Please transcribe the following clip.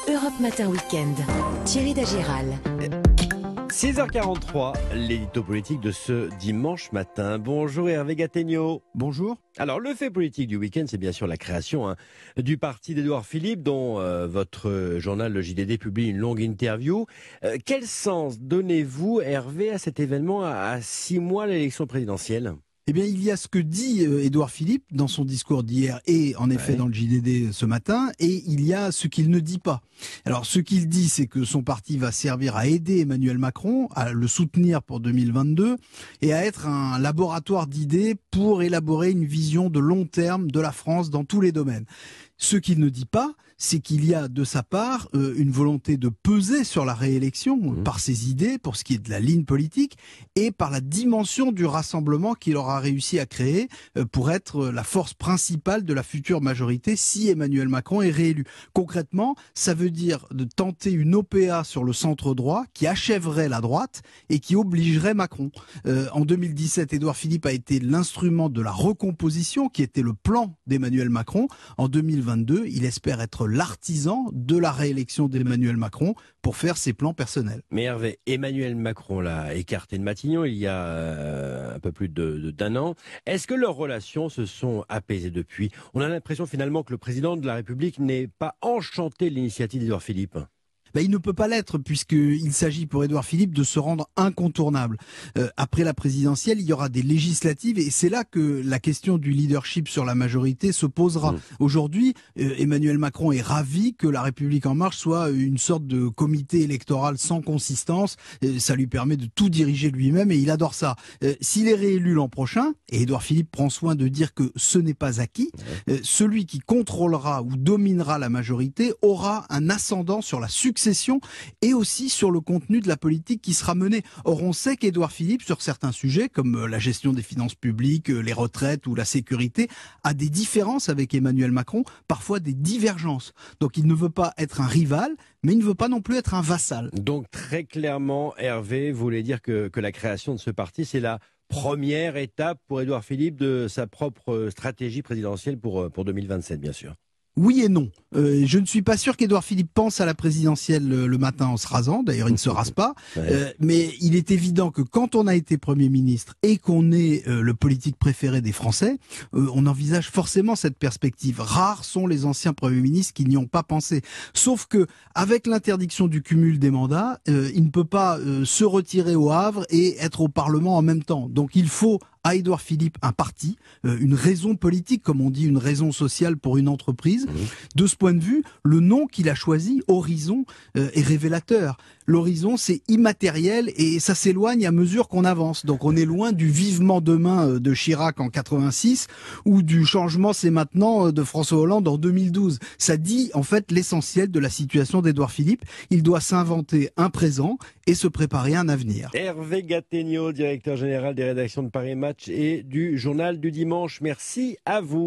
Europe Matin Week-end. Thierry Dagiral. 6h43, l'édito politique de ce dimanche matin. Bonjour Hervé Gattegno. Bonjour. Alors le fait politique du week-end, c'est bien sûr la création du parti d'Édouard Philippe, dont votre journal le JDD publie une longue interview. Quel sens donnez-vous, Hervé, à cet événement à 6 mois de l'élection présidentielle ? Eh bien, il y a ce que dit Édouard Philippe dans son discours d'hier et en effet dans le JDD ce matin, et il y a ce qu'il ne dit pas. Alors, ce qu'il dit, c'est que son parti va servir à aider Emmanuel Macron, à le soutenir pour 2022 et à être un laboratoire d'idées pour élaborer une vision de long terme de la France dans tous les domaines. Ce qu'il ne dit pas, c'est qu'il y a de sa part une volonté de peser sur la réélection par ses idées, pour ce qui est de la ligne politique, et par la dimension du rassemblement qu'il aura réussi à créer pour être la force principale de la future majorité si Emmanuel Macron est réélu. Concrètement, ça veut dire de tenter une OPA sur le centre droit qui achèverait la droite et qui obligerait Macron. En 2017, Édouard Philippe a été l'instrument de la recomposition qui était le plan d'Emmanuel Macron. En 2022, il espère être l'artisan de la réélection d'Emmanuel Macron pour faire ses plans personnels. Mais Hervé, Emmanuel Macron l'a écarté de Matignon il y a un peu plus d'un an. Est-ce que leurs relations se sont apaisées depuis ? On a l'impression finalement que le président de la République n'est pas enchanté de l'initiative d'Édouard Philippe. Il ne peut pas l'être puisqu'il s'agit pour Édouard Philippe de se rendre incontournable. Après la présidentielle, il y aura des législatives et c'est là que la question du leadership sur la majorité se posera. Aujourd'hui, Emmanuel Macron est ravi que la République En Marche soit une sorte de comité électoral sans consistance. Ça lui permet de tout diriger lui-même et il adore ça. S'il est réélu l'an prochain, et Édouard Philippe prend soin de dire que ce n'est pas acquis, celui qui contrôlera ou dominera la majorité aura un ascendant sur la succession et aussi sur le contenu de la politique qui sera menée. Or, on sait qu'Édouard Philippe, sur certains sujets, comme la gestion des finances publiques, les retraites ou la sécurité, a des différences avec Emmanuel Macron, parfois des divergences. Donc, il ne veut pas être un rival, mais il ne veut pas non plus être un vassal. Donc, très clairement, Hervé, vous voulez dire que la création de ce parti, c'est la première étape pour Édouard Philippe de sa propre stratégie présidentielle pour 2027, bien sûr. Oui et non. Je ne suis pas sûr qu'Édouard Philippe pense à la présidentielle le matin en se rasant. D'ailleurs, il ne se rase pas. Mais il est évident que quand on a été Premier ministre et qu'on est le politique préféré des Français, on envisage forcément cette perspective. Rares sont les anciens Premiers ministres qui n'y ont pas pensé. Sauf que, avec l'interdiction du cumul des mandats, il ne peut pas se retirer au Havre et être au Parlement en même temps. Donc il faut à Édouard Philippe un parti, une raison politique, comme on dit, une raison sociale pour une entreprise. De ce point de vue, le nom qu'il a choisi, Horizon, est révélateur. L'horizon, c'est immatériel et ça s'éloigne à mesure qu'on avance. Donc on est loin du vivement demain de Chirac en 86 ou du changement c'est maintenant de François Hollande en 2012. Ça dit en fait l'essentiel de la situation d'Édouard Philippe. Il doit s'inventer un présent et se préparer un avenir. Hervé Gattegno, directeur général des rédactions de Paris Match et du Journal du Dimanche. Merci à vous.